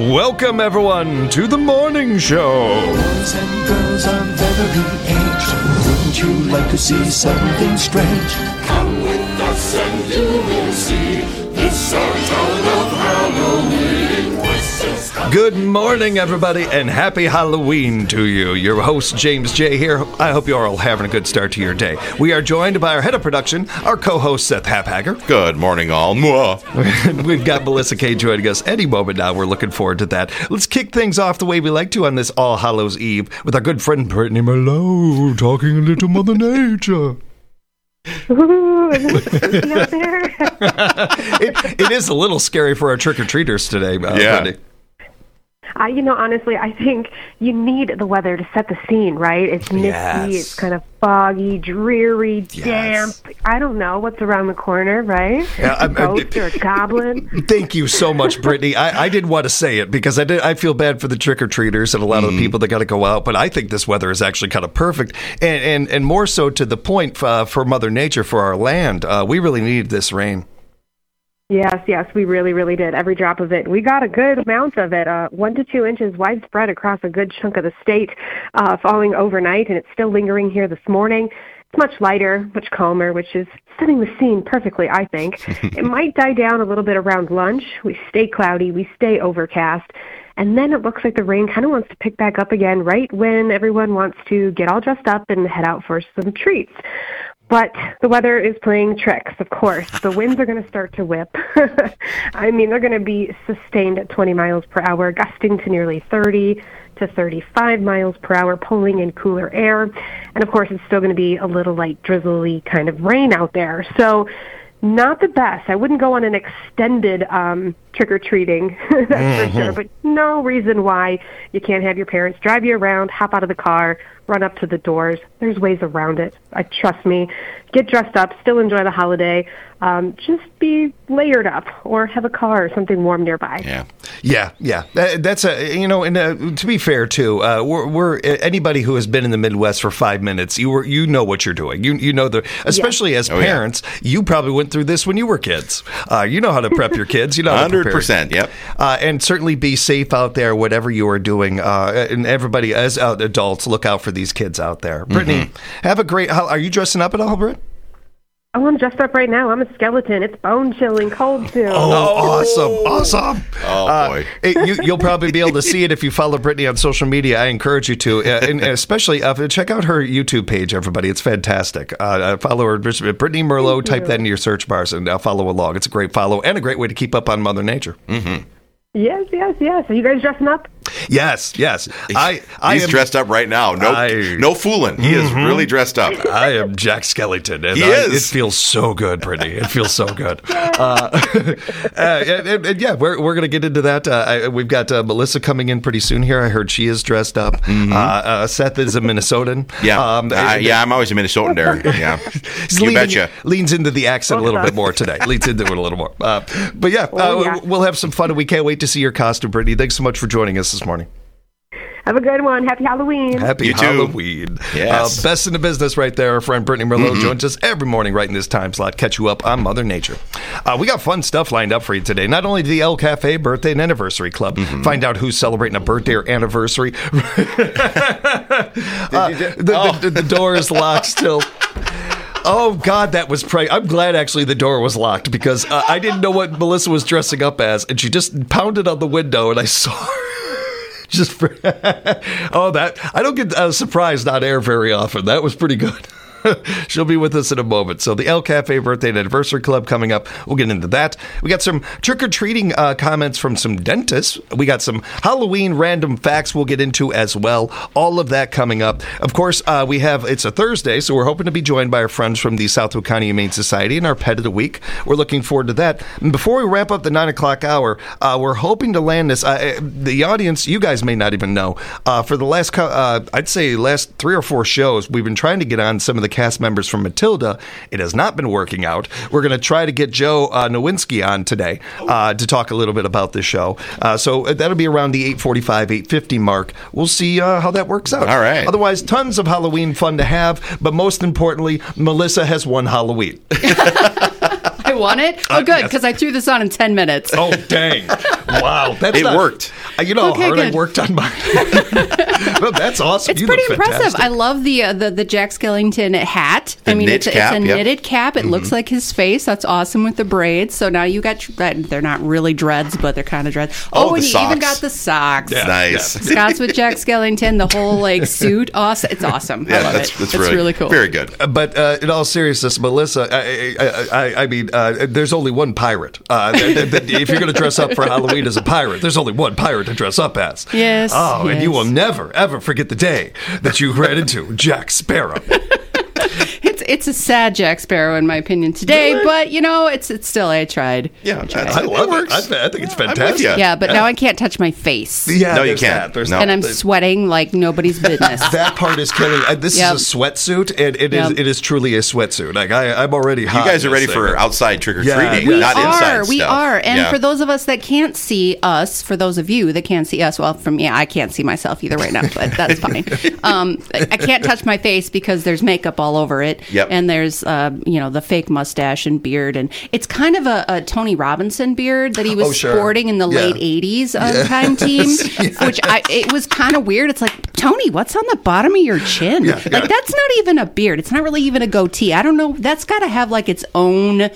Welcome, everyone, to the morning show. Boys and girls of every age, wouldn't you like to see something strange? Come with us and you will see this our town of Halloween. Good morning, everybody, and happy Halloween to you. Your host, James J. here. I hope you're all having a good start to your day. We are joined by our head of production, our co-host, Seth Haphager. Good morning, all. We've got Melissa K. joining us any moment now. We're looking forward to that. Let's kick things off the way we like to on this All Hallows Eve with our good friend Brittany Merlot talking a little Mother Nature. Ooh, is it spooky out there? It is a little scary for our trick-or-treaters today, Brittany. Honestly, I think you need the weather to set the scene, right? It's misty, Yes. It's kind of foggy, dreary, damp. I don't know what's around the corner, right? A ghost or a goblin. Thank you so much, Brittany. I didn't want to say it because I feel bad for the trick-or-treaters and a lot of the people that got to go out, but I think this weather is actually kind of perfect and more so to the point for Mother Nature, for our land. We really needed this rain. Yes, we really, really did. Every drop of it. We got a good amount of it, 1 to 2 inches widespread across a good chunk of the state, falling overnight, and it's still lingering here this morning. It's much lighter, much calmer, which is setting the scene perfectly, I think. It might die down a little bit around lunch. We stay cloudy, we stay overcast, and then it looks like the rain kind of wants to pick back up again right when everyone wants to get all dressed up and head out for some treats. But the weather is playing tricks, of course. The winds are going to start to whip. I mean, they're going to be sustained at 20 miles per hour, gusting to nearly 30 to 35 miles per hour, pulling in cooler air. And, of course, it's still going to be a little light, drizzly kind of rain out there. So not the best. I wouldn't go on an extended trick-or-treating, that's for sure. But no reason why you can't have your parents drive you around, hop out of the car, run up to the doors. There's ways around it. Trust me. Get dressed up. Still enjoy the holiday. Just be layered up or have a car or something warm nearby. Yeah. That's and to be fair too, we're anybody who has been in the Midwest for 5 minutes, you know what you're doing. You know especially as parents, you probably went through this when you were kids. You know how to prep your kids. You know how to prepare. 100%. Yep. And certainly be safe out there, whatever you are doing. And everybody, as adults, look out for these kids out there. Brittany, have a great. Are you dressing up at all, Britt? Oh, I'm dressed up right now. I'm a skeleton. It's bone-chilling cold, too. Oh, awesome. Oh, boy. You'll probably be able to see it if you follow Brittany on social media. I encourage you to, and especially check out her YouTube page, everybody. It's fantastic. Follow her, Brittany Merlot. Type that into your search bars and follow along. It's a great follow and a great way to keep up on Mother Nature. Yes. Are you guys dressing up? Yes. He's dressed up right now. No fooling. He is really dressed up. I am Jack Skellington. And He is. It feels so good, Brittany. It feels so good. And we're going to get into that. We've got Melissa coming in pretty soon here. I heard she is dressed up. Seth is a Minnesotan. Yeah. I'm always a Minnesotan there. Yeah. You betcha. Leans into the accent a little bit more today. Leans into it a little more. We'll have some fun, and we can't wait to see your costume, Brittany. Thanks so much for joining us this morning. Have a good one. Happy Halloween. Happy Halloween. Yes. Best in the business right there. Our friend Brittany Merlot joins us every morning right in this time slot. Catch you up on Mother Nature. We got fun stuff lined up for you today. Not only the El Cafe Birthday and Anniversary Club. Find out who's celebrating a birthday or anniversary. The door is locked still. Oh, God, that was I'm glad, actually, the door was locked because I didn't know what Melissa was dressing up as, and she just pounded on the window, and I saw her. I don't get surprised on air very often. That was pretty good. She'll be with us in a moment. So the El Cafe Birthday and Anniversary Club coming up. We'll get into that. We got some trick-or-treating comments from some dentists. We got some Halloween random facts we'll get into as well. All of that coming up. Of course, it's a Thursday, so we're hoping to be joined by our friends from the Southwood County Humane Society and our Pet of the Week. We're looking forward to that. And before we wrap up the 9 o'clock hour, we're hoping to land this. The audience, you guys may not even know, for the last 3 or 4 shows, we've been trying to get on some of the cast members from Matilda. It has not been working out. We're going to try to get Joe Nowinski on today to talk a little bit about this show. So that'll be around the 8:45, 8:50 mark. We'll see how that works out. All right. Otherwise, tons of Halloween fun to have, but most importantly, Melissa has won Halloween. I won it? Oh, good, because I threw this on in 10 minutes. Oh, dang. Wow. It worked. You know how hard I worked on mine? Well, that's awesome. It's pretty impressive. I love the Jack Skellington hat. It's a knitted cap. It looks like his face. That's awesome with the braids. So now you got, they're not really dreads, but they're kind of dreads. Oh, and you even got the socks. Yeah. Nice. Scott's with Jack Skellington, the whole suit. Awesome. It's awwesome. Yeah, I love that's it's really cool. Very good. But in all seriousness, Melissa, I mean, there's only one pirate. If you're going to dress up for Halloween as a pirate, there's only one pirate to dress up as. Yes. Oh, and you will never, ever forget the day that you ran into Jack Sparrow. It's a sad Jack Sparrow, in my opinion, today, really? But, it's still, I tried. Yeah, I love it. I think it's fantastic. Yeah, but now I can't touch my face. Yeah, no, you can't. No. And I'm sweating like nobody's business. That part is killing. This is a sweatsuit, and it is truly a sweatsuit. Like, I'm already hot. You guys are ready for outside trick-or-treating, not inside stuff. We are. And for those of us that can't see us, for those of you that can't see us, well, for me, I can't see myself either right now, but that's fine. I can't touch my face because there's makeup all over it. Yep. And there's, the fake mustache and beard. And it's kind of a Tony Robinson beard that he was sporting in the late 80s on Time Team, which it was kind of weird. It's like, Tony, what's on the bottom of your chin? That's not even a beard. It's not really even a goatee. I don't know. That's got to have like its own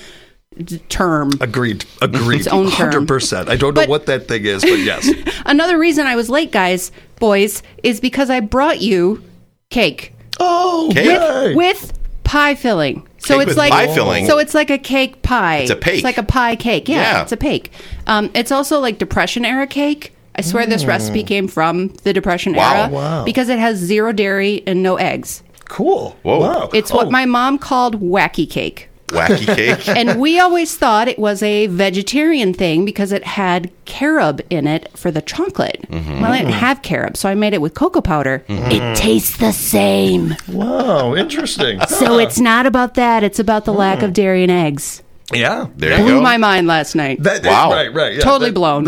term. Agreed. Its own term. 100%. I don't know what that thing is, but yes. Another reason I was late, boys, is because I brought you cake. Oh, cake. With pie filling. So cake it's like pie filling. So it's like a cake pie. It's a cake. It's like a pie cake. Yeah. It's a cake. It's also like Depression era cake. I swear this recipe came from the Depression era because it has 0 dairy and no eggs. Cool. Whoa. Wow. It's what my mom called wacky cake. Wacky cake. And we always thought it was a vegetarian thing because it had carob in it for the chocolate. Mm-hmm. Well, I didn't have carob, so I made it with cocoa powder. Mm-hmm. It tastes the same. Wow, interesting. So it's not about that. It's about the lack of dairy and eggs. Yeah. There you go. Blew my mind last night. Wow. Right. Yeah, totally blown.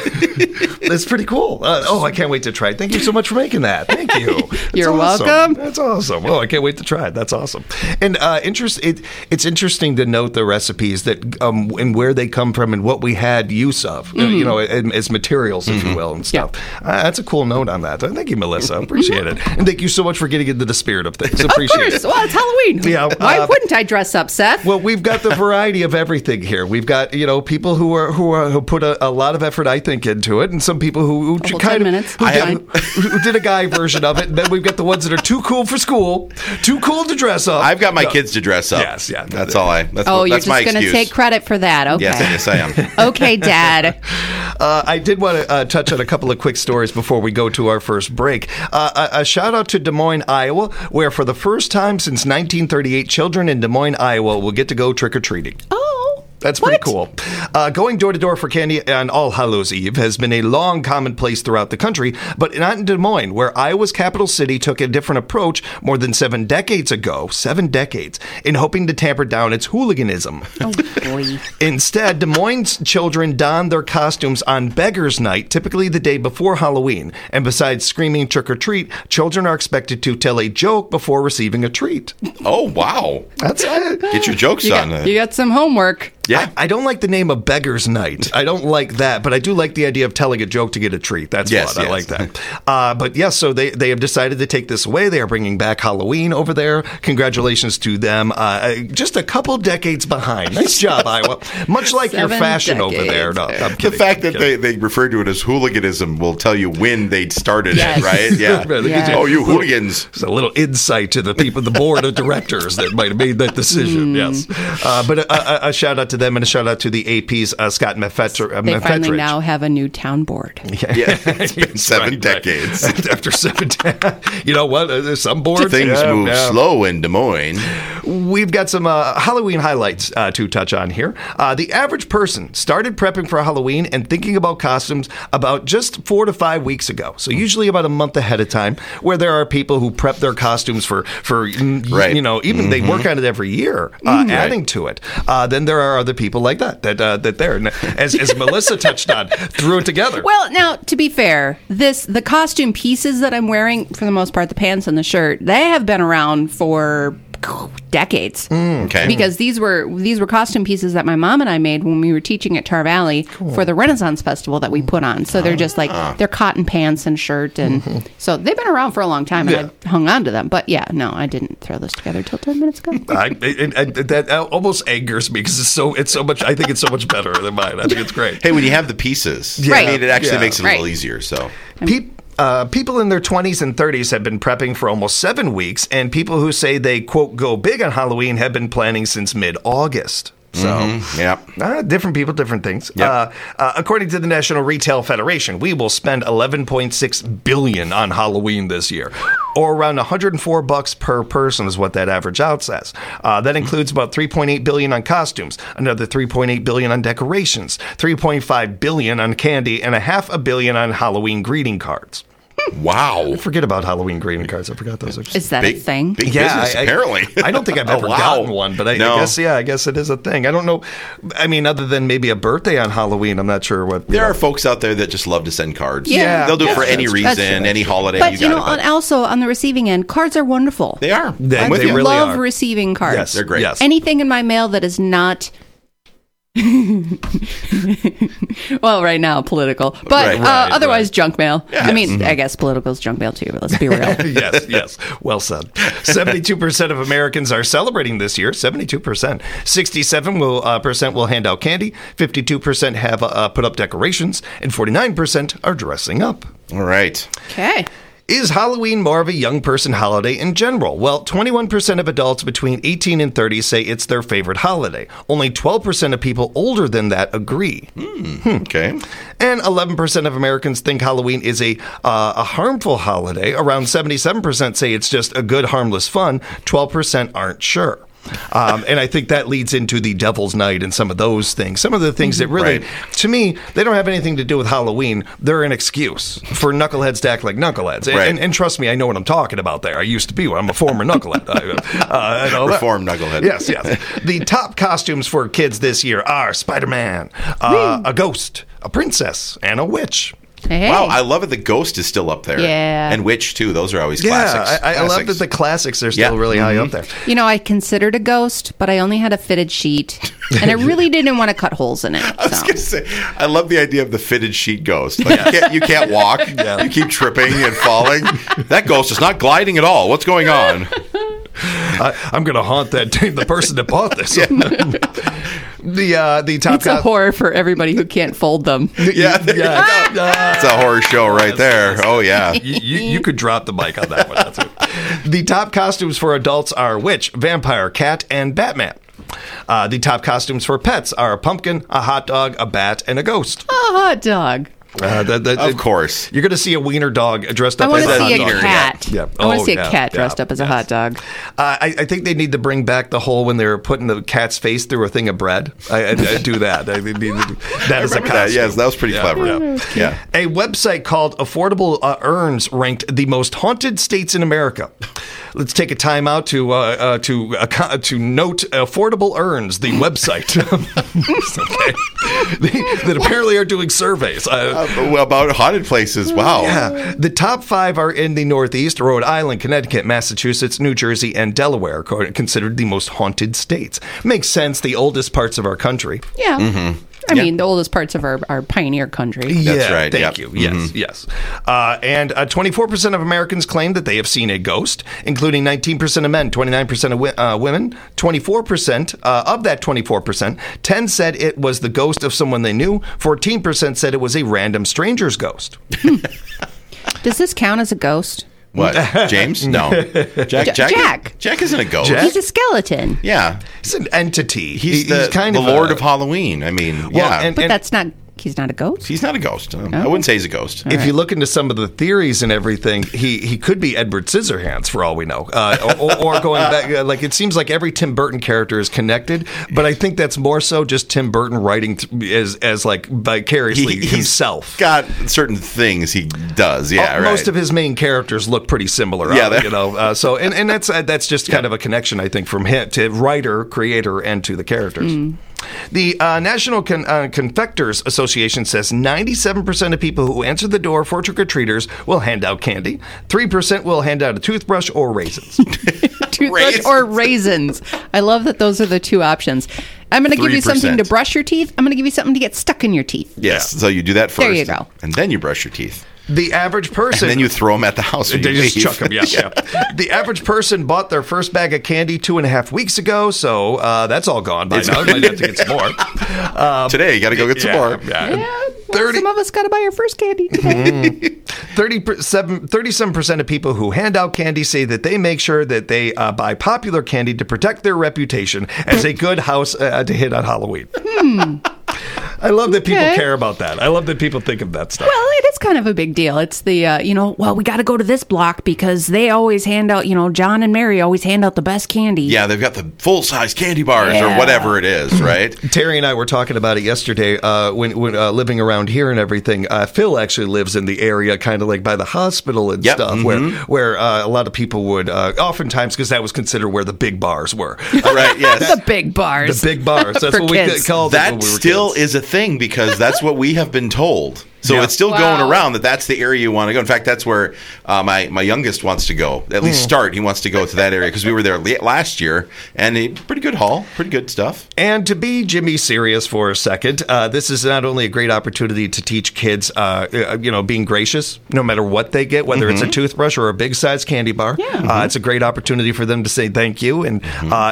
That's pretty cool. I can't wait to try it. Thank you so much for making that. Thank you. You're awesome. welcome. That's awesome. Oh, I can't wait to try it. That's awesome. And it's interesting to note the recipes that and where they come from and what we had use of, as materials, if you will, and stuff. Yeah. That's a cool note on that. Thank you, Melissa. Appreciate it. And thank you so much for getting into the spirit of things. Appreciate it. Well, it's Halloween. Yeah. Why wouldn't I dress up, Seth? Well, we've got the variety of everything here. We've got people who put a lot of effort, I think, into it, and some people who did a guy version of it. And then we've got the ones that are too cool for school, too cool to dress up. I've got my kids to dress up. Yes, yeah. That's all I. That's you're that's just going to take credit for that. Okay. Yes, I am. Okay, Dad. I did want to touch on a couple of quick stories before we go to our first break. A shout out to Des Moines, Iowa, where for the first time since 1938, children in Des Moines, Iowa will get to go trick-or-treating. That's pretty cool. Going door to door for candy on All Hallows Eve has been a long commonplace throughout the country, but not in Des Moines, where Iowa's capital city took a different approach more than 7 decades ago, in hoping to tamper down its hooliganism. Oh, boy. Instead, Des Moines children don their costumes on Beggar's Night, typically the day before Halloween. And besides screaming trick or treat, children are expected to tell a joke before receiving a treat. Oh, wow. That's it. Get your jokes on. You got some homework. Yeah. I don't like the name of Beggar's Night. I don't like that, but I do like the idea of telling a joke to get a treat. That's fun. I like that. But yes, so they have decided to take this away. They are bringing back Halloween over there. Congratulations to them. Just a couple decades behind. Nice job, Iowa. Much like your fashion over there. No, I'm kidding. The fact that they refer to it as hooliganism will tell you when they started it, right? Yeah. Oh, you hooligans. It's a little insight to the people, the board of directors that might have made that decision. Yes. But a shout out to them and a shout out to the AP's Scott Meffetridge. They finally now have a new town board. Yeah. It's been 7 decades. After 7 you know what? There's some boards. Things move slow in Des Moines. We've got some Halloween highlights to touch on here. The average person started prepping for Halloween and thinking about costumes about just 4 to 5 weeks ago. So usually about a month ahead of time, where there are people who prep their costumes for even they work on it every year, adding to it. Then there are other people like that there, as Melissa touched on, threw it together. Well, now, to be fair, the costume pieces that I'm wearing, for the most part, the pants and the shirt, they have been around for decades. Okay. Because these were costume pieces that my mom and I made when we were teaching at Tar Valley for the Renaissance Festival that we put on. So they're just like they're cotton pants and shirt, and so they've been around for a long time, and I hung on to them. But yeah, no, I didn't throw those together till 10 minutes ago. That almost angers me because it's so much. I think it's so much better than mine. I think it's great. Hey, when you have the pieces, I mean, it actually makes it a little easier. So. People in their 20s and 30s have been prepping for almost 7 weeks, and people who say they, quote, go big on Halloween have been planning since mid-August. So, different people, different things. Yep. According to the National Retail Federation, we will spend $11.6 billion on Halloween this year, or around $104 per person is what that average out says. That includes about $3.8 billion on costumes, another $3.8 billion on decorations, $3.5 billion on candy, and $500 million on Halloween greeting cards. Wow. I forget about Halloween greeting cards. I forgot those. Is that a thing? Big business, apparently. I don't think I've ever gotten one, but I guess it is a thing. I don't know. I mean, other than maybe a birthday on Halloween, I'm not sure what. There are folks out there that just love to send cards. Yeah. They'll do it for any reason, any holiday. But, also on the receiving end, cards are wonderful. They are. They really love are. receiving cards. Yes, they're great. Yes. Anything in my mail that is not... well, right now, political. But otherwise, junk mail. Yeah. I mean, I guess political is junk mail too, but let's be real. Yes. Well said. 72% of Americans are celebrating this year. 72%. 67% will hand out candy. 52% have put up decorations. And 49% are dressing up. All right. Okay. Is Halloween more of a young person holiday in general? Well, 21% of adults between 18 and 30 say it's their favorite holiday. Only 12% of people older than that agree. Okay. And 11% of Americans think Halloween is a harmful holiday. Around 77% say it's just a good, harmless fun. 12% aren't sure. And I think that leads into the Devil's Night and some of those things. Some of the things that really, to me, they don't have anything to do with Halloween. They're an excuse for knuckleheads to act like knuckleheads. And trust me, I know what I'm talking about there. I used to be one. I'm a former knucklehead. Reformed knucklehead. Yes. The top costumes for kids this year are Spider-Man, a ghost, a princess, and a witch. Hey. Wow, I love it. The Ghost is still up there. Yeah. And Witch, too. Those are always classics. I love that the classics are still really high up there. You know, I considered a ghost, but I only had a fitted sheet, and I really didn't want to cut holes in it. I was going to say, I love the idea of the fitted sheet ghost. Like, you can't walk. You keep tripping and falling. That ghost is not gliding at all. What's going on? I'm going to haunt the person that bought this. The top. It's a horror for everybody who can't fold them. It's a horror show right there. Oh yeah. You could drop the mic on that one. That's it. The top costumes for adults are witch, vampire, cat, and Batman. The top costumes for pets are a pumpkin, a hot dog, a bat, and a ghost. A hot dog. Of course. You're going to see a wiener dog dressed up as a hot dog. I want to see a cat. Yeah. I want to see a cat dressed up as a hot dog. I think they need to bring back the whole when they're putting the cat's face through a thing of bread. I do that. That is a costume. Yes, that was pretty clever. Yeah. A website called Affordable Urns ranked the most haunted states in America. Let's take a time out to note Affordable Urns, the website that apparently are doing surveys. About haunted places. Wow. Yeah. The top 5 are in the Northeast: Rhode Island, Connecticut, Massachusetts, New Jersey, and Delaware, considered the most haunted states. Makes sense. The oldest parts of our country. Yeah. Mm-hmm. I mean, the oldest parts of our pioneer country. That's right. Thank you. Yes. And 24% of Americans claim that they have seen a ghost, including 19% of men, 29% of women, 24% of that 24%. 10 said it was the ghost of someone they knew. 14% said it was a random stranger's ghost. Does this count as a ghost? What? James? No. Jack isn't a ghost. He's a skeleton. Yeah. He's an entity. He's kind of the Lord of Halloween. I mean, but that's not... He's not a ghost? He's not a ghost. I wouldn't say he's a ghost. If you look into some of the theories and everything, he could be Edward Scissorhands for all we know. Or going back, like it seems like every Tim Burton character is connected, but I think that's more so just Tim Burton writing as like vicariously himself. He's got certain things he does, Most of his main characters look pretty similar, so and that's just kind of a connection, I think, from him to writer, creator, and to the characters. The National Confectors Association says 97% of people who answer the door for trick-or-treaters will hand out candy. 3% will hand out a toothbrush or raisins. Toothbrush or raisins. I love that those are the two options. I'm going to give you something to brush your teeth. I'm going to give you something to get stuck in your teeth. Yes, so you do that first. There you go. And then you brush your teeth. The average person... And then you throw them at the house. They just chuck them, yeah. The average person bought their first bag of candy 2.5 weeks ago, so that's all gone by now. You might have to get some more. Today, you got to go get some more. Yeah. Some of us got to buy our first candy today. 37% of people who hand out candy say that they make sure that they buy popular candy to protect their reputation as a good house to hit on Halloween. I love that people care about that. I love that people think of that stuff. Well, it is kind of a big deal. It's the, we got to go to this block because they always hand out, John and Mary always hand out the best candy. Yeah, they've got the full-size candy bars or whatever it is, right? Terry and I were talking about it yesterday when living around here and everything. Phil actually lives in the area kind of like by the hospital and stuff where a lot of people would, oftentimes, because that was considered where the big bars were. Right, yes. The big bars. The big bars. That's what we called it when we were still kids. Is a thing because that's what we have been told. So it's still going around that's the area you want to go. In fact, that's where my youngest wants to go. At least start. He wants to go to that area because we were there last year, and a pretty good haul, pretty good stuff. And to be Jimmy serious for a second, this is not only a great opportunity to teach kids, being gracious, no matter what they get, whether it's a toothbrush or a big size candy bar. Yeah. It's a great opportunity for them to say thank you, and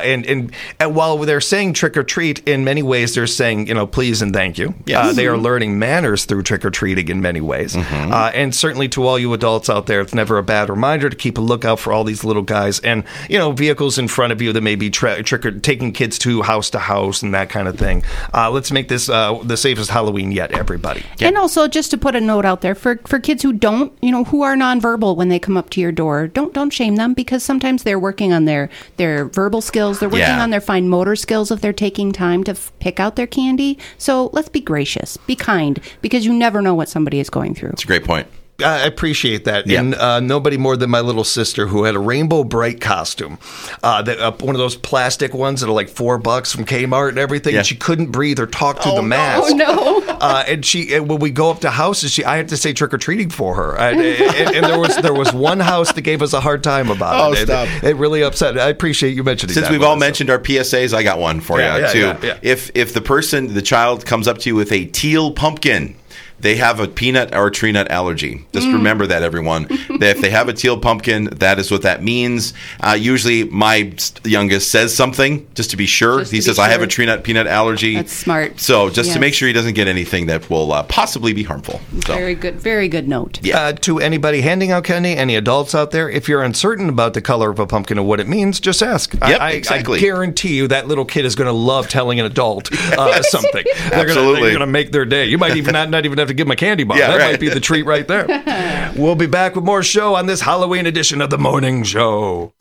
while they're saying trick or treat, in many ways they're saying please and thank you. Yes. They are learning manners through trick or treat. In many ways. And certainly to all you adults out there, it's never a bad reminder to keep a lookout for all these little guys and, vehicles in front of you that may be taking kids to house and that kind of thing. Let's make this the safest Halloween yet, everybody. Yeah. And also, just to put a note out there for kids who don't, who are nonverbal when they come up to your door, don't shame them because sometimes they're working on their verbal skills. They're working on their fine motor skills if they're taking time to pick out their candy. So let's be gracious, be kind, because you never know what somebody is going through. That's a great point. I appreciate that. Yeah. And nobody more than my little sister who had a Rainbow Bright costume. One of those plastic ones that are like $4 from Kmart and everything. And she couldn't breathe or talk through the mask. Oh, no. And when we go up to houses, I had to say trick-or-treating for her. And there was one house that gave us a hard time about it. Stop. It really upset. I appreciate you mentioning that. Since we've all mentioned our PSAs, I got one for you, too. Yeah. If the child comes up to you with a teal pumpkin, they have a peanut or tree nut allergy. Just remember that, everyone. If they have a teal pumpkin, that is what that means. Usually, my youngest says something just to be sure. He says, I have a tree nut peanut allergy. That's smart. So just to make sure he doesn't get anything that will possibly be harmful. So. Very good note. Yeah. To anybody handing out candy, any adults out there, if you're uncertain about the color of a pumpkin or what it means, just ask. Exactly. I guarantee you that little kid is going to love telling an adult something. They're going to make their day. You might even not even have to give them a candy bar. That might be the treat right there. We'll be back with more show on this Halloween edition of The Morning Show.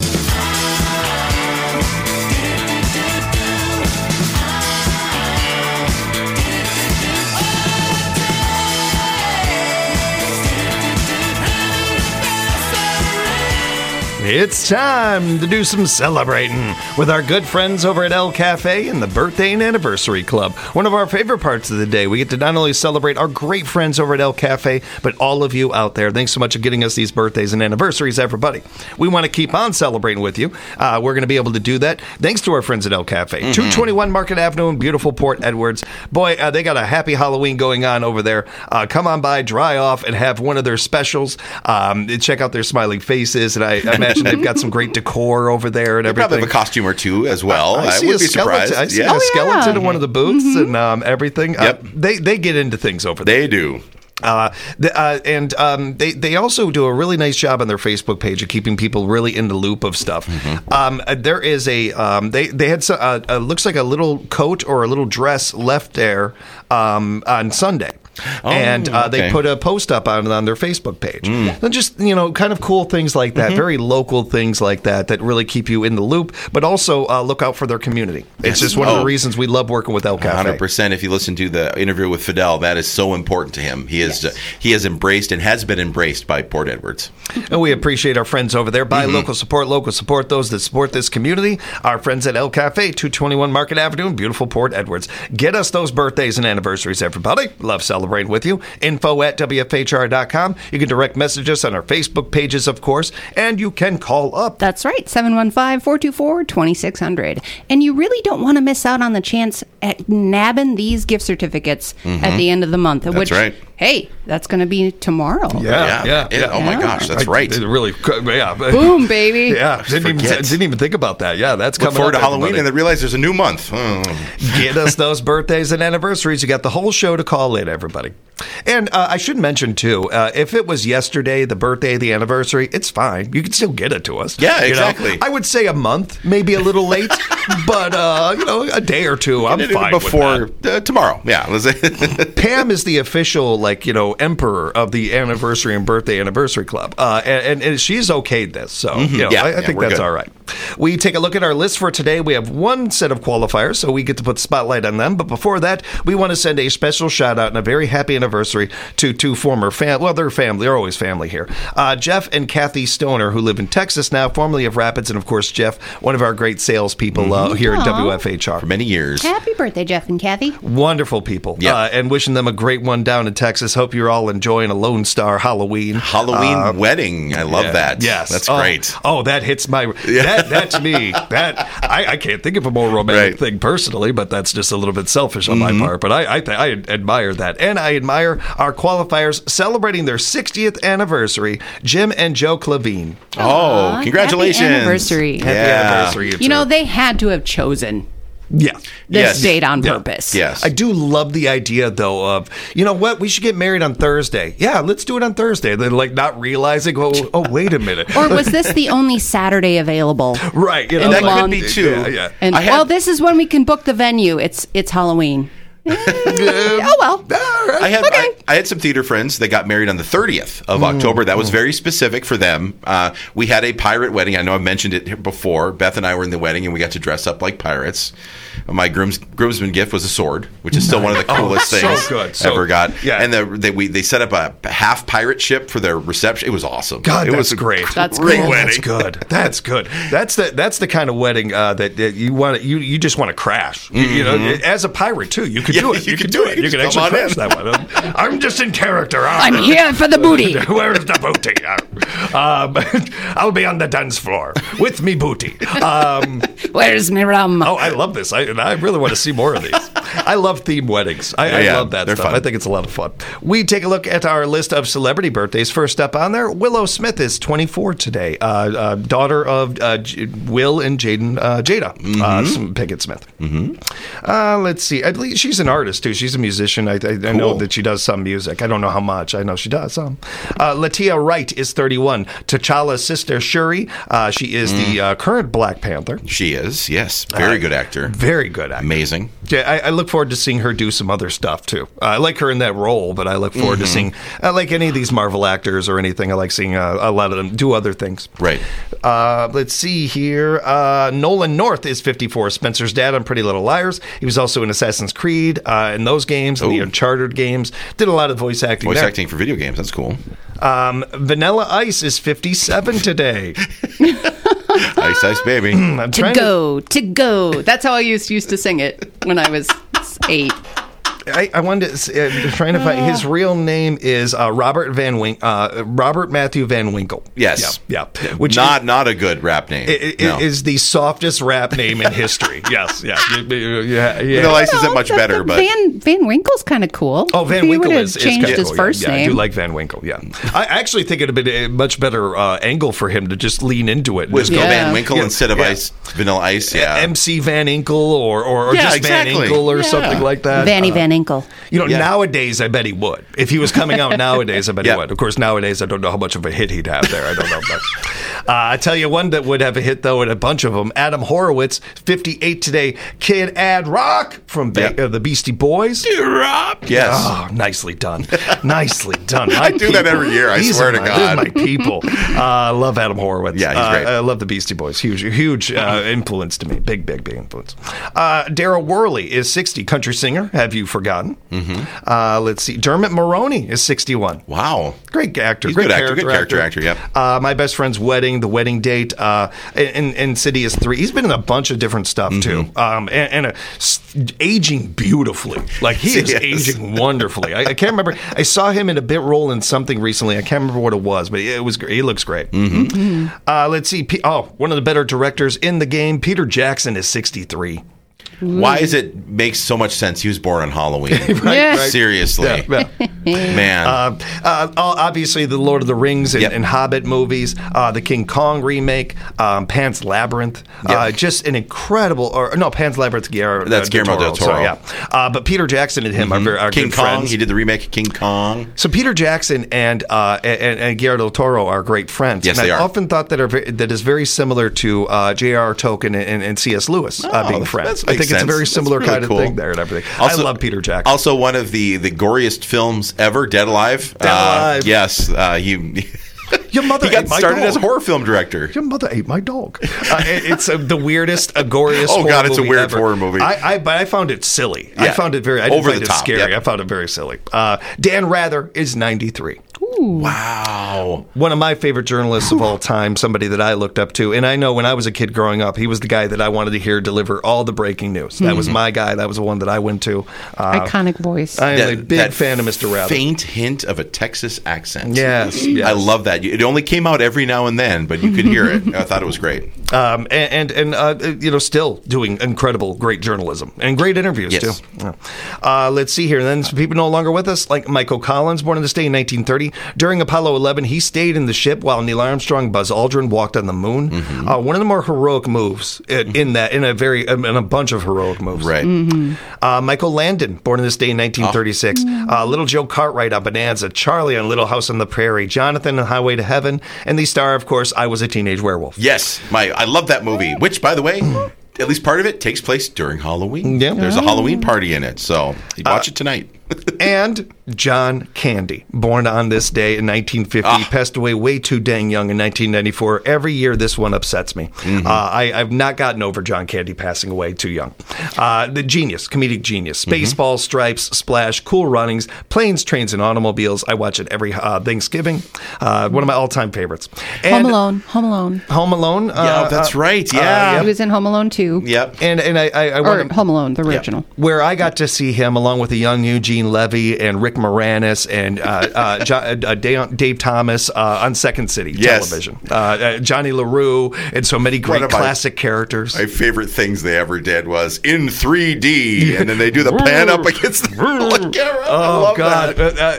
It's time to do some celebrating with our good friends over at El Cafe and the Birthday and Anniversary Club. One of our favorite parts of the day. We get to not only celebrate our great friends over at El Cafe, but all of you out there. Thanks so much for getting us these birthdays and anniversaries, everybody. We want to keep on celebrating with you. We're going to be able to do that thanks to our friends at El Cafe. 221 Market Avenue in beautiful Port Edwards. Boy, they got a happy Halloween going on over there. Come on by, dry off, and have one of their specials. Check out their smiling faces, and I imagine they've got some great decor over there and everything. Probably have a costume or two as well. I would be surprised. I see a skeleton in one of the booths and everything. They get into things over there. They do. They also do a really nice job on their Facebook page of keeping people really in the loop of stuff. There is they had looks like a little coat or a little dress left there on Sunday. They put a post up on their Facebook page. And just, kind of cool things like that, very local things like that really keep you in the loop, but also look out for their community. It's just one of the reasons we love working with El Cafe. 100%. If you listen to the interview with Fidel, that is so important to him. He has embraced and has been embraced by Port Edwards. And we appreciate our friends over there. Buy local, support those that support this community. Our friends at El Cafe, 221 Market Avenue in beautiful Port Edwards. Get us those birthdays and anniversaries. anniversaries, everybody. Love celebrating with you. info@WFHR.com. You can direct message us on our Facebook pages, of course, and you can call up. That's right, 715-424-2600. And you really don't want to miss out on the chance at nabbing these gift certificates at the end of the month. That's right. Hey, that's going to be tomorrow. Yeah. Oh my gosh, that's right. Really, yeah. Boom, baby. Yeah, didn't even think about that. Yeah, that's coming Look forward up, to Halloween everybody. and then realize there's a new month. Get us those birthdays and anniversaries. You got the whole show to call in, everybody. And I should mention, too, if it was yesterday, the birthday, the anniversary, it's fine. You can still get it to us. Yeah, you exactly. know? I would say a month, maybe a little late, but, a day or two, I'm fine before with that. Tomorrow. Yeah. Pam is the official, emperor of the anniversary and birthday anniversary club. And she's okayed this. So, I think that's good. all right. We take a look at our list for today. We have one set of qualifiers, so we get to put the spotlight on them. But before that, we want to send a special shout out and a very happy anniversary to two former they're family. They're always family here. Jeff and Kathy Stoner, who live in Texas now, formerly of Rapids. And of course, Jeff, one of our great salespeople here at WFHR. For many years. Happy birthday, Jeff and Kathy. Wonderful people. Yeah. And wishing them a great one down in Texas. Hope you're all enjoying a Lone Star Halloween wedding. I love that. Yes. That's great. Oh, that hits my... That to me, I can't think of a more romantic thing personally, but that's just a little bit selfish on my part. But I admire that. And I admire our qualifiers celebrating their 60th anniversary, Jim and Joe Clavine. Oh, congratulations. Happy anniversary. Happy anniversary. You know, they had to have chosen this date on purpose. Yes. I do love the idea, though, of, you know what, we should get married on Thursday. Yeah, let's do it on Thursday. Then, not realizing, oh, wait a minute. Or was this the only Saturday available? Right. that could be too. Yeah. And this is when we can book the venue. It's Halloween. Oh well. I had some theater friends that got married on the 30th of October. That was very specific for them. We had a pirate wedding. I know I've mentioned it here before. Beth and I were in the wedding, and we got to dress up like pirates. My groomsman gift was a sword, which is still one of the coolest things ever got. Yeah. And they set up a half pirate ship for their reception. It was awesome. God, it was great. That's great cool. wedding. That's good. That's the kind of wedding that you want. You just want to crash. You know, as a pirate too, you could do it. You could do it. You could actually crash that one. I'm just in character. I'm here for the booty. Where's the booty? I'll be on the dance floor with me booty. Where's me rum? Oh, I love this. I really want to see more of these. I love theme weddings. I love that stuff. Fun. I think it's a lot of fun. We take a look at our list of celebrity birthdays. First up on there, Willow Smith is 24 today. Daughter of Will and Jada Pinkett Smith. Let's see. I believe she's an artist, too. She's a musician. I know that she does some music. I don't know how much. I know she does some. Latia Wright is 31. T'Challa's sister, Shuri. She is the current Black Panther. She is, yes. Very good actor. Very good actor. Amazing. Yeah, I look forward to seeing her do some other stuff, too. I like her in that role, but I look forward to seeing, like any of these Marvel actors or anything, I like seeing a lot of them do other things. Right. Let's see here. Nolan North is 54. Spencer's dad on Pretty Little Liars. He was also in Assassin's Creed in those games, and the Uncharted games. Did a lot of voice acting Voice there. acting for video games. That's cool. Vanilla Ice is 57 today. Ice Ice Baby. To go. That's how I used to sing it when I was 8. I wanted to trying to find his real name is Robert Matthew Van Winkle. Yes, yeah. Which not a good rap name. Is the softest rap name in history. Yes, yeah. Vanilla Ice isn't much better, but Van Winkle's kind of cool. Oh, Van Winkle is changed his cool. first name. I do like Van Winkle. Yeah, I actually think it'd have been a much better angle for him to just lean into it. Just go Van Winkle instead of Vanilla Ice. Yeah, MC Van Inkle or just Van Inkle or something like that. Vanny Van Inkle. Nowadays, I bet he would. If he was coming out nowadays, I bet he would. Of course, nowadays, I don't know how much of a hit he'd have there. I don't know. But I tell you one that would have a hit, though, and a bunch of them. Adam Horowitz, 58 today. Kid Ad Rock from the Beastie Boys. Rock. Yes. Oh, nicely done. Nicely done. I do that every year. I swear to God. These are my people. I love Adam Horowitz. Yeah, he's great. I love the Beastie Boys. Huge influence to me. Big influence. Daryl Worley is 60. Country singer. Have you forgotten? Forgotten. Let's see. Dermot Mulroney is 61. Wow. Great actor. He's great good actor. Good character actor, yep. My Best Friend's Wedding, The Wedding Date, and Insidious 3. He's been in a bunch of different stuff, too. And aging beautifully. Like, he is aging wonderfully. I can't remember. I saw him in a bit role in something recently. I can't remember what it was, but it was great. He looks great. Let's see. One of the better directors in the game, Peter Jackson, is 63. Why is it makes so much sense? He was born on Halloween. Right. Seriously. Man. Obviously, the Lord of the Rings and Hobbit movies, the King Kong remake, Pan's Labyrinth. Just an incredible... Pan's Labyrinth. That's Guillermo del Toro. Sorry, but Peter Jackson and him are King good Kong. friends. He did the remake of King Kong. So Peter Jackson and Guillermo del Toro are great friends. Yes, and they I are. often thought that is very similar to J.R.R. Tolkien and C.S. Lewis being friends. I think it's a very similar kind of thing there and everything. Also, I love Peter Jackson. Also, one of the goriest films ever, Dead Alive. Dead Alive. Yes. Your mother he got ate my started dog. as a horror film director. Your mother ate my dog. It's the weirdest, goriest. Oh God, it's a weird ever. horror movie. But I found it silly. Yeah. I found it very. I didn't Over find the it top. scary. Yep. I found it very silly. Dan Rather is 93. Wow. One of my favorite journalists of all time, somebody that I looked up to. And I know when I was a kid growing up, he was the guy that I wanted to hear deliver all the breaking news. That was my guy. That was the one that I went to. Iconic voice. I am a big fan of Mr. Rather. Faint hint of a Texas accent. Yes. I love that. It only came out every now and then, but you could hear it. I thought it was great. Still doing incredible, great journalism and great interviews too. Yeah. Let's see here. Then some people no longer with us, like Michael Collins, born in this day in 1930. During Apollo 11, he stayed in the ship while Neil Armstrong, Buzz Aldrin walked on the moon. One of the more heroic moves in a bunch of heroic moves. Right. Michael Landon, born in this day in 1936. Little Joe Cartwright on Bonanza. Charlie on Little House on the Prairie. Jonathan on Highway to Heaven. And the star, of course, I Was a Teenage Werewolf. Yes. I love that movie, which, by the way, at least part of it takes place during Halloween. Yeah. There's a Halloween party in it, so you watch it tonight. And John Candy, born on this day in 1950, passed away way too dang young in 1994. Every year, this one upsets me. I've not gotten over John Candy passing away too young. The genius, comedic genius. Spaceballs, Stripes, Splash, Cool Runnings, Planes, Trains, and Automobiles. I watch it every Thanksgiving. One of my all-time favorites. And Home Alone. Yeah, that's right. Yeah. He was in Home Alone 2. Yep. And I Or Home Alone, the original. where I got to see him along with a young Eugene Levy and Rick Moranis and Dave Thomas on Second City television. Johnny LaRue and so many great classic characters. My favorite things they ever did was in 3D, and then they do the pan up against the camera. Oh God,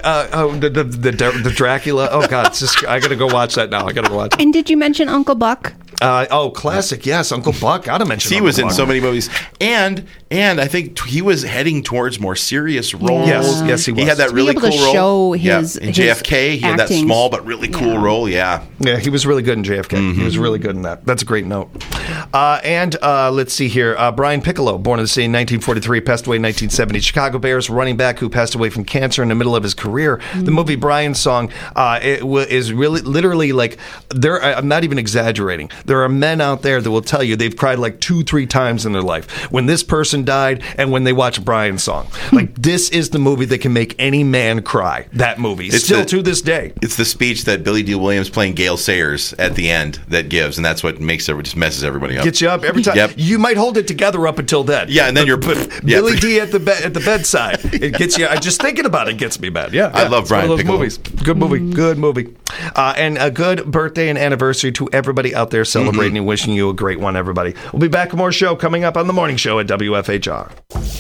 the Dracula. Oh God, it's just I gotta go watch that now. I gotta go watch it. And did you mention Uncle Buck? Classic. Yes, Uncle Buck. Gotta mention. He was in so many movies, and I think he was heading towards more serious roles. Yes, he was. He had that To be really able to cool role. show his- in his JFK, he had that acting. small but really cool role. Yeah. Yeah, he was really good in JFK. He was really good in that. That's a great note. And let's see here. Brian Piccolo, born in the city in 1943, passed away in 1970. Chicago Bears running back who passed away from cancer in the middle of his career. The movie Brian's Song is really literally like I'm not even exaggerating. There are men out there that will tell you they've cried like 2-3 times in their life when this person died and when they watch Brian's Song. Like this is the movie that can make any man cry. That movie, still to this day. It's the speech that Billy D. Williams playing Gale Sayers at the end that gives, and that's what just messes everybody up. Gets you up every time. Yep. You might hold it together up until then. Yeah, and then you're Billy D at the bedside. It gets you. Just thinking about it gets me bad. Yeah, I love Brian Piccolo. Piccolo. Movies. Good movie. Good movie. And a good birthday and anniversary to everybody out there celebrating and wishing you a great one, everybody. We'll be back with more show coming up on the morning show at WFHR.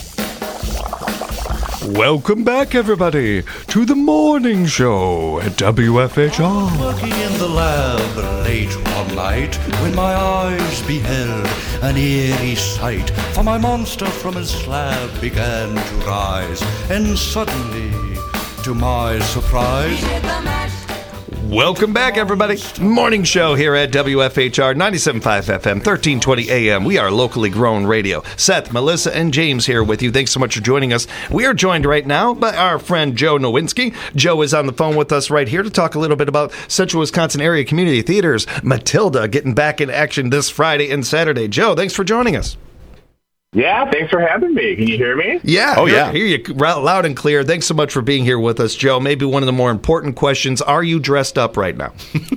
Welcome back, everybody, to the morning show at WFHR. Working in the lab late one night, when my eyes beheld an eerie sight, for my monster from his slab began to rise, and suddenly, to my surprise, Welcome back, everybody. Morning show here at WFHR 97.5 FM, 1320 AM. We are locally grown radio. Seth, Melissa, and James here with you. Thanks so much for joining us. We are joined right now by our friend Joe Nowinski. Joe is on the phone with us right here to talk a little bit about Central Wisconsin Area Community Theaters. Matilda getting back in action this Friday and Saturday. Joe, thanks for joining us. Yeah, thanks for having me. Can you hear me? Yeah. Oh, yeah. Hear you loud and clear. Thanks so much for being here with us, Joe. Maybe one of the more important questions, are you dressed up right now?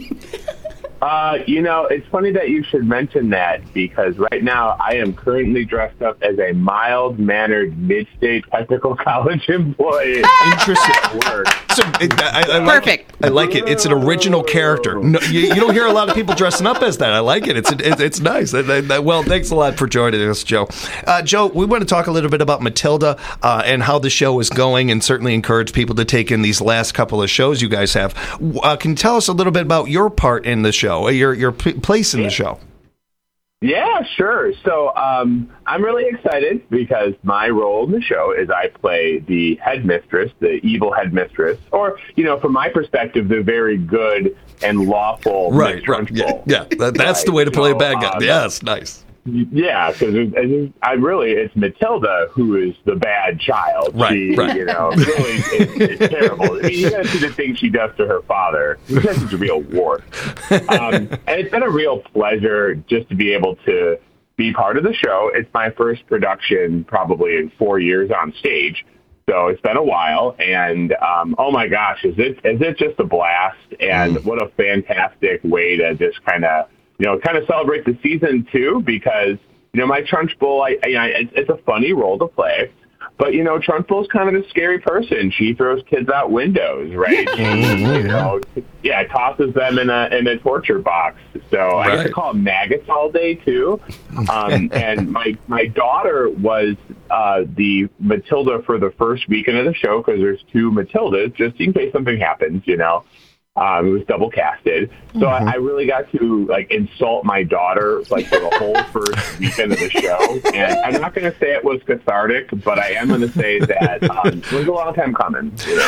It's funny that you should mention that because right now I am currently dressed up as a mild-mannered mid-state technical college employee. Interesting. Perfect. I like it. It's an original character. No, you don't hear a lot of people dressing up as that. I like it. It's nice. Well, thanks a lot for joining us, Joe. Joe, we want to talk a little bit about Matilda and how the show is going, and certainly encourage people to take in these last couple of shows you guys have. Can you tell us a little bit about your part in the show, your place in the show? Yeah, sure. So I'm really excited because my role in the show is I play the headmistress, the evil headmistress, or, from my perspective, the very good and lawful Miss Trunchbull. Yeah. That's the way to play a bad guy. Yes, nice. Yeah, because it's Matilda who is the bad child. Right, she, right. Really is terrible. I mean, you got to see the things she does to her father. This is a real war. And it's been a real pleasure just to be able to be part of the show. It's my first production probably in 4 years on stage. So it's been a while, and oh my gosh, is it just a blast? And what a fantastic way to just kind of celebrate the season too, because, my Trunchbull, it's a funny role to play, but, Trunchbull's kind of a scary person. She throws kids out windows, right? Tosses them in a torture box. So I get to call them maggots all day too. And my daughter was the Matilda for the first weekend of the show, because there's two Matildas, just in case something happens, It was double casted. So I really got to insult my daughter for the whole first weekend of the show. And I'm not going to say it was cathartic, but I am going to say that it was a long time coming.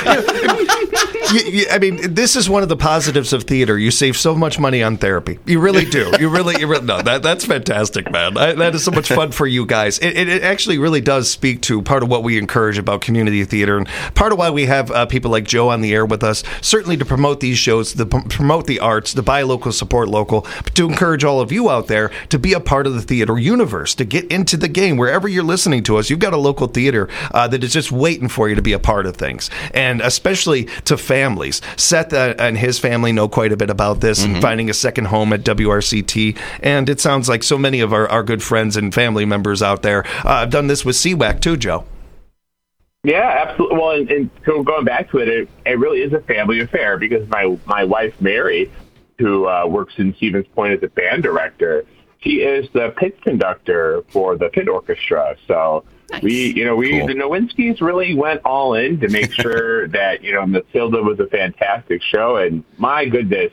I mean, this is one of the positives of theater. You save so much money on therapy. You really do. You really no, that's fantastic, man. That is so much fun for you guys. It actually really does speak to part of what we encourage about community theater, and part of why we have people like Joe on the air with us, certainly to promote these shows, to promote the arts, to buy local, support local, but to encourage all of you out there to be a part of the theater universe, to get into the game. Wherever you're listening to us, you've got a local theater that is just waiting for you to be a part of things. And especially to families. Seth and his family know quite a bit about this and finding a second home at WRCT. And it sounds like so many of our good friends and family members out there have done this with CWAC too, Joe. Yeah, absolutely. Well, and so going back to it really is a family affair, because my wife, Mary, who works in Stevens Point as a band director, she is the pit conductor for the pit orchestra. So nice. Cool. The Nowinskis really went all in to make sure that, Matilda was a fantastic show. And my goodness,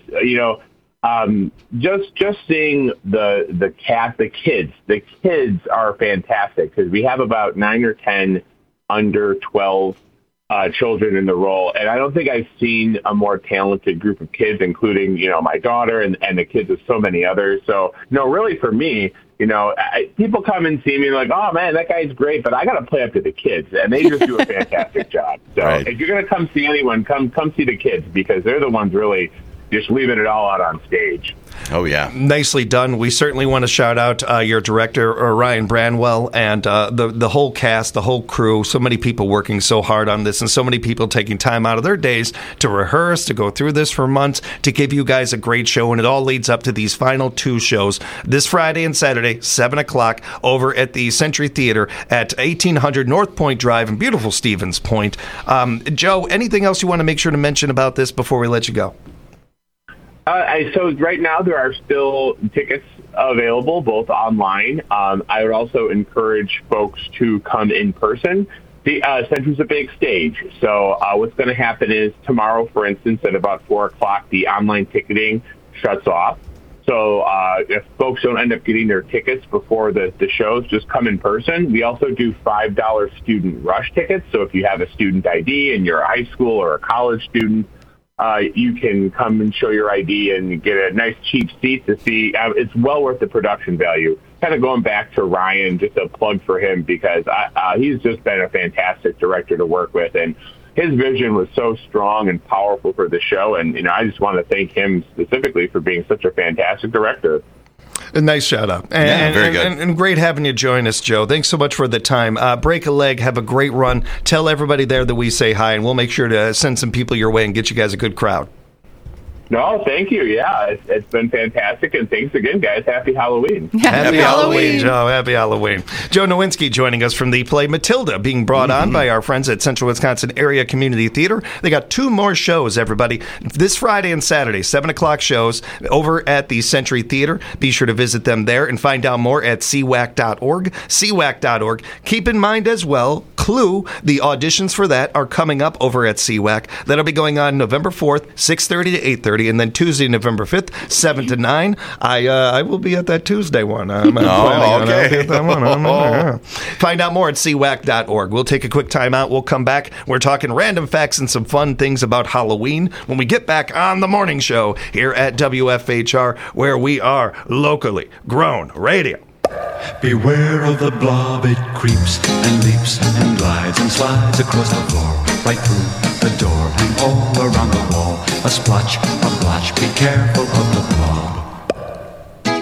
just seeing the cast, the kids are fantastic, because we have about 9 or 10 under 12 children in the role. And I don't think I've seen a more talented group of kids, including, my daughter and the kids of so many others. So, really for me, people come and see me like, oh man, that guy's great, but I got to play up to the kids, and they just do a fantastic job. So if you're going to come see anyone, come see the kids, because they're the ones really just leaving it all out on stage. Oh, yeah. Nicely done. We certainly want to shout out your director, Ryan Branwell, and the whole cast, the whole crew. So many people working so hard on this, and so many people taking time out of their days to rehearse, to go through this for months, to give you guys a great show. And it all leads up to these final 2 shows this Friday and Saturday, 7 o'clock, over at the Century Theater at 1800 North Point Drive in beautiful Stevens Point. Joe, anything else you want to make sure to mention about this before we let you go? So right now there are still tickets available, both online. I would also encourage folks to come in person. The Century's a big stage, so what's going to happen is tomorrow, for instance, at about 4 o'clock, the online ticketing shuts off. So if folks don't end up getting their tickets before the shows, just come in person. We also do $5 student rush tickets. So if you have a student ID and you're a high school or a college student, you can come and show your ID and get a nice cheap seat to see. It's well worth the production value. Kind of going back to Ryan, just a plug for him, because he's just been a fantastic director to work with, and his vision was so strong and powerful for the show. And I just want to thank him specifically for being such a fantastic director. A nice shout out. Very good. And great having you join us, Joe. Thanks so much for the time. Break a leg. Have a great run. Tell everybody there that we say hi, and we'll make sure to send some people your way and get you guys a good crowd. No, thank you. Yeah, it's been fantastic, and thanks again, guys. Happy Halloween. Happy Halloween, Joe. Happy Halloween. Joe Nowinski joining us from the play Matilda, being brought on by our friends at Central Wisconsin Area Community Theater. They got 2 more shows, everybody. This Friday and Saturday, 7 o'clock shows over at the Century Theater. Be sure to visit them there and find out more at cwac.org. cwac.org. Keep in mind as well, Clue, the auditions for that are coming up over at CWAC. That'll be going on November 4th, 6:30 to 8:30. And then Tuesday, November 5th, 7 to 9. I will be at that Tuesday one. I'm okay. Find out more at cwac.org. We'll take a quick time out. We'll come back. We're talking random facts and some fun things about Halloween when we get back on the morning show here at WFHR, where we are locally grown radio. Beware of the blob, it creeps and leaps and glides and slides across the floor, right through the door and all around the wall. A splotch, a blotch, be careful of the blob.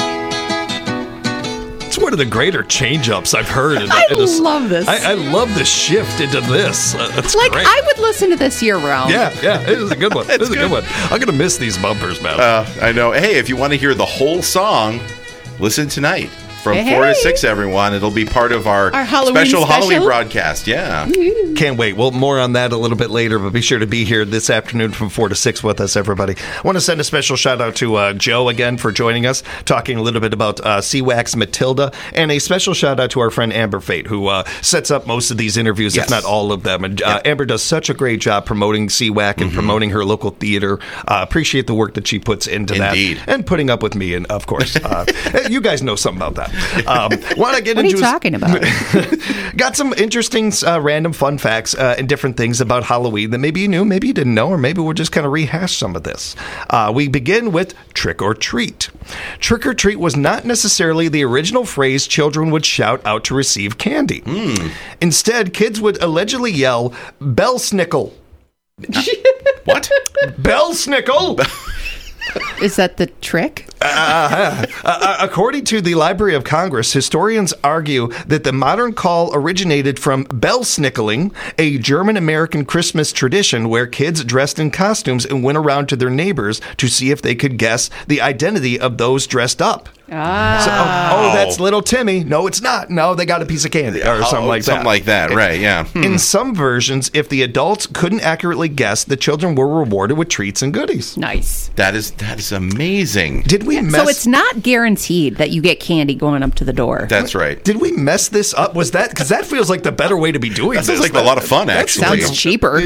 It's one of the greater change-ups I've heard. I love this. I love the shift into this. It's like, great. I would listen to this year-round. Yeah, it is a good one. It is a good one. I'm going to miss these bumpers, man. I know. Hey, if you want to hear the whole song, listen tonight. From 4 to 6, everyone. It'll be part of our special Halloween broadcast. Yeah. Can't wait. Well, more on that a little bit later, but be sure to be here this afternoon from 4 to 6 with us, everybody. I want to send a special shout out to Joe again for joining us, talking a little bit about CWAC's Matilda, and a special shout out to our friend Amber Fate, who sets up most of these interviews, if not all of them. And Amber does such a great job promoting CWAC and promoting her local theater. Appreciate the work that she puts into that. And putting up with me, and of course, you guys know something about that. Want to get what into are you talking about? Got some interesting random fun facts and different things about Halloween that maybe you knew, maybe you didn't know, or maybe we'll just kind of rehash some of this. We begin with trick or treat. Trick or treat was not necessarily the original phrase children would shout out to receive candy. Instead, kids would allegedly yell, "Bell snickle." What? Bell snickle? Is that the trick? According to the Library of Congress, historians argue that the modern call originated from bell-snickling, a German-American Christmas tradition where kids dressed in costumes and went around to their neighbors to see if they could guess the identity of those dressed up. So, that's little Timmy. No, it's not. No, they got a piece of candy or something like that. Something like that, right, yeah. In some versions, if the adults couldn't accurately guess, the children were rewarded with treats and goodies. Nice. That is amazing. Did we mess... So it's not guaranteed that you get candy going up to the door. That's right. Did we mess this up? Was that... Because that feels like the better way to be doing this. That sounds like a lot of fun, actually. Sounds cheaper.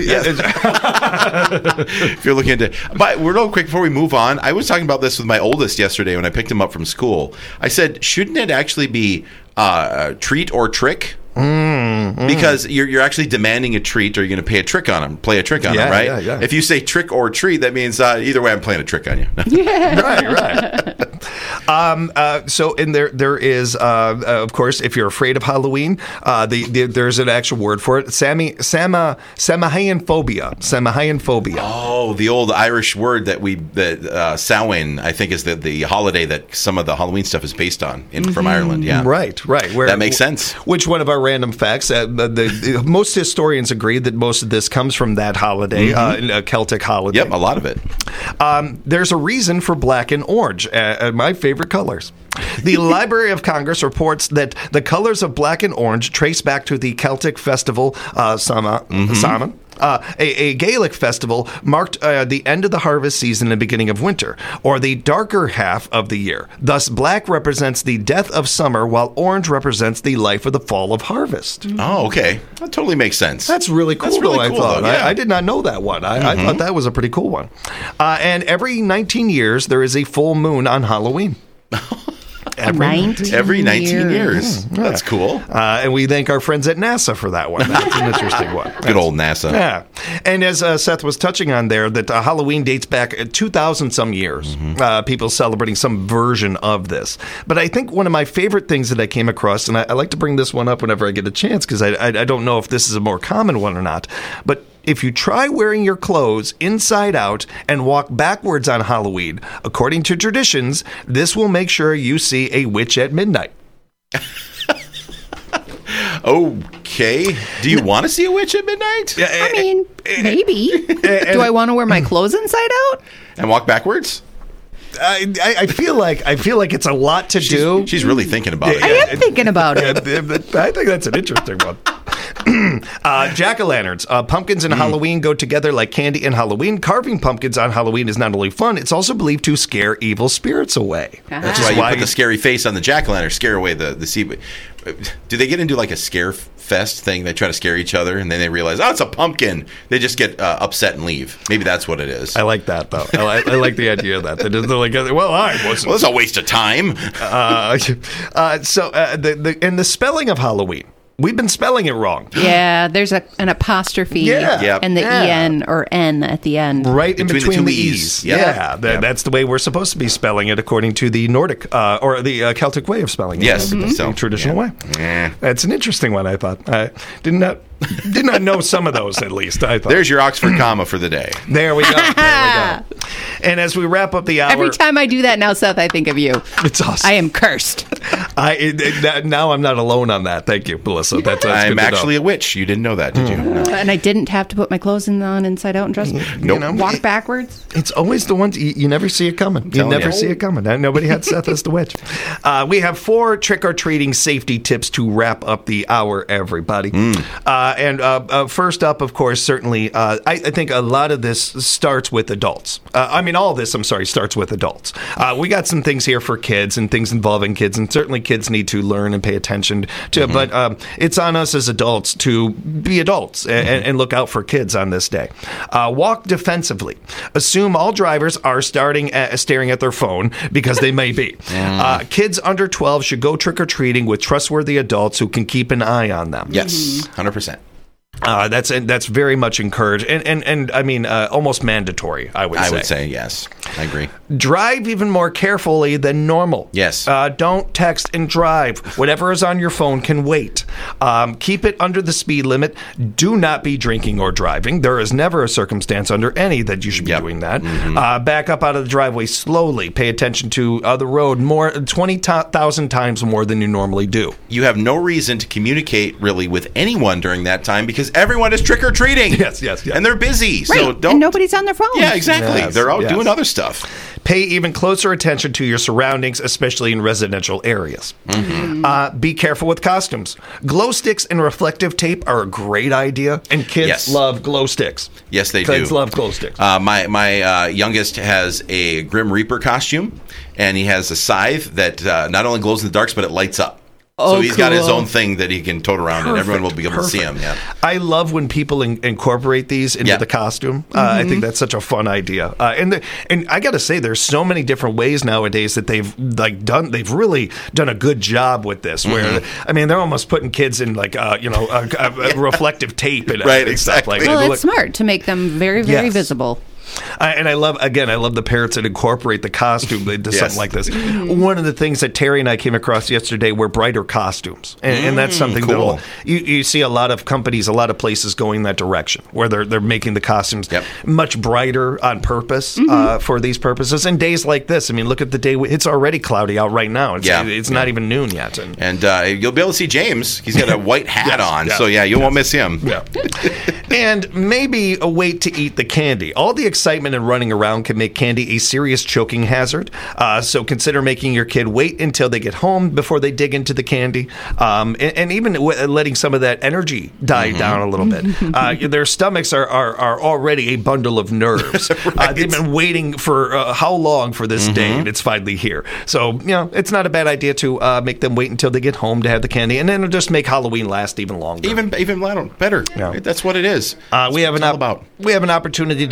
If you're looking into... But real quick, before we move on, I was talking about this with my oldest yesterday when I picked him up from school. I said, shouldn't it actually be treat or trick? Because you're actually demanding a treat, or you're going to play a trick on him, right? Yeah. If you say trick or treat, that means either way, I'm playing a trick on you. Right. So in there is, of course, if you're afraid of Halloween, there's an actual word for it. Samhain-phobia. Oh, the old Irish word that Samhain, I think, is the holiday that some of the Halloween stuff is based on from Ireland. Yeah, right. That makes sense. Which one of our random facts? Most historians agree that most of this comes from that holiday, a Celtic holiday. Yep, a lot of it. There's a reason for black and orange, my favorite colors. The Library of Congress reports that the colors of black and orange trace back to the Celtic festival Samhain. A Gaelic festival marked the end of the harvest season and the beginning of winter, or the darker half of the year. Thus, black represents the death of summer, while orange represents the life of the fall of harvest. Oh, okay. That totally makes sense. That's really cool, I thought. I did not know that one. I thought that was a pretty cool one. And every 19 years, there is a full moon on Halloween. Every 19 years. Yeah. That's cool. And we thank our friends at NASA for that one. That's an interesting one. Good old NASA. Yeah. And as Seth was touching on there, that Halloween dates back 2,000 some years. People celebrating some version of this. But I think one of my favorite things that I came across, and I like to bring this one up whenever I get a chance, because I don't know if this is a more common one or not, but if you try wearing your clothes inside out and walk backwards on Halloween, according to traditions, this will make sure you see a witch at midnight. Okay. Do you want to see a witch at midnight? I mean, maybe. Do I want to wear my clothes inside out? And walk backwards? I feel like it's a lot to do. She's really thinking about it. I am thinking about it. I think that's an interesting one. Jack-o'-lanterns. Pumpkins and Halloween go together like candy and Halloween. Carving pumpkins on Halloween is not only fun, it's also believed to scare evil spirits away. That's why you put the scary face on the jack-o'-lantern, scare away the sea. Do they get into like a scare fest thing? They try to scare each other, and then they realize, oh, it's a pumpkin. They just get upset and leave. Maybe that's what it is. I like that, though. I like the idea of that. They're like, well, I wasn't. Well, it's a waste of time. And the spelling of Halloween. We've been spelling it wrong. Yeah, there's an apostrophe and the EN or N at the end. Right in between the E's. Yeah, that's the way we're supposed to be spelling it according to the Nordic or the Celtic way of spelling it. Yes. The traditional way. Yeah. That's an interesting one, I thought. I did not know some of those, at least, I thought. There's your Oxford comma for the day. There we go. And as we wrap up the hour... Every time I do that now, Seth, I think of you. It's awesome. I am cursed. Now I'm not alone on that. Thank you, Melissa. That's I'm actually a witch. You didn't know that, did you? No. And I didn't have to put my clothes on inside out and dress. Nope. Walk backwards. It's always the ones you never see it coming. You never see it coming. Nobody had Seth as the witch. We have 4 trick-or-treating safety tips to wrap up the hour, everybody. First up, of course, certainly, I think a lot of this starts with adults. All of this, starts with adults. We got some things here for kids and things involving kids, and certainly kids need to learn and pay attention to it. But it's on us as adults to be adults and look out for kids on this day. Walk defensively. Assume all drivers are staring at their phone because they may be. Kids under 12 should go trick-or-treating with trustworthy adults who can keep an eye on them. Yes, 100%. That's very much encouraged and almost mandatory, I would say, yes. I agree. Drive even more carefully than normal. Yes. Don't text and drive. Whatever is on your phone can wait. Keep it under the speed limit. Do not be drinking or driving. There is never a circumstance under any that you should be doing that. Back up out of the driveway slowly. Pay attention to the road 20,000 times more than you normally do. You have no reason to communicate really with anyone during that time because everyone is trick-or-treating. Yes. And they're busy. Right. So don't. And nobody's on their phone. Yeah, exactly. Yes, they're out doing other stuff. Pay even closer attention to your surroundings, especially in residential areas. Be careful with costumes. Glow sticks and reflective tape are a great idea, and kids love glow sticks. Yes, they do. Kids love glow sticks. My youngest has a Grim Reaper costume, and he has a scythe that not only glows in the darks, but it lights up. So he's got his own thing that he can tote around, and everyone will be able to see him. Yeah. I love when people incorporate these into the costume. I think that's such a fun idea. And I got to say, there's so many different ways nowadays that they've really done a good job with this. Where they're almost putting kids in reflective tape and exactly. stuff like that. Well, it's smart to make them very, very visible. And I love the parents that incorporate the costume into something like this. One of the things that Terry and I came across yesterday were brighter costumes. And that's something cool. that you see a lot of companies, a lot of places going that direction, where they're making the costumes much brighter on purpose for these purposes. And days like this, look at the day. It's already cloudy out right now. It's not even noon yet. And you'll be able to see James. He's got a white hat on. So, you won't miss him. Yeah. And maybe a wait to eat the candy. All the excitement and running around can make candy a serious choking hazard. So consider making your kid wait until they get home before they dig into the candy. And even letting some of that energy die down a little bit. Their stomachs are already a bundle of nerves. They've been waiting for how long for this day, and it's finally here. So, it's not a bad idea to make them wait until they get home to have the candy, and then it'll just make Halloween last even longer. Even better. Yeah. That's what it is. We have an opportunity to make this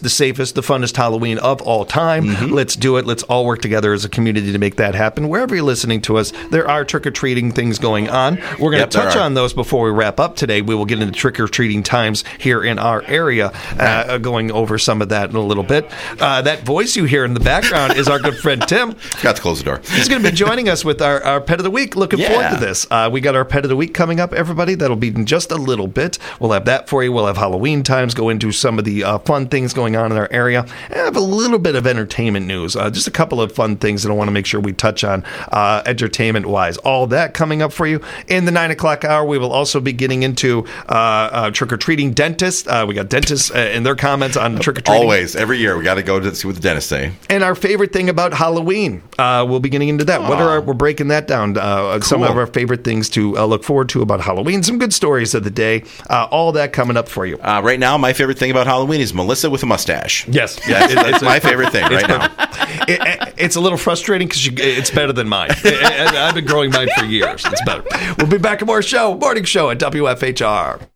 the safest, the funnest Halloween of all time. Mm-hmm. Let's do it. Let's all work together as a community to make that happen. Wherever you're listening to us, there are trick-or-treating things going on. We're going to touch on those before we wrap up today. We will get into trick-or-treating times here in our area, going over some of that in a little bit. That voice you hear in the background is our good friend Tim. Got to close the door. He's going to be joining us with our Pet of the Week. Looking forward to this. We got our Pet of the Week coming up, everybody. That'll be in just a little bit. We'll have that for you. We'll have Halloween times, go into some of the fun things going on in our area, and have a little bit of entertainment news. Just a couple of fun things that I want to make sure we touch on entertainment-wise. All that coming up for you. In the 9 o'clock hour, we will also be getting into trick-or-treating dentists. We got dentists and their comments on trick-or-treating. Always. Every year, we got to go to see what the dentists say. And our favorite thing about Halloween. We'll be getting into that. We're breaking that down. Some of our favorite things to look forward to about Halloween. Some good stories of the day. All that coming up for you. Right now, my favorite thing about Halloween is Melissa with a mustache. Yes. It's my favorite thing right now. It's a little frustrating because it's better than mine. I've been growing mine for years. It's better. We'll be back to more morning show at WFHR.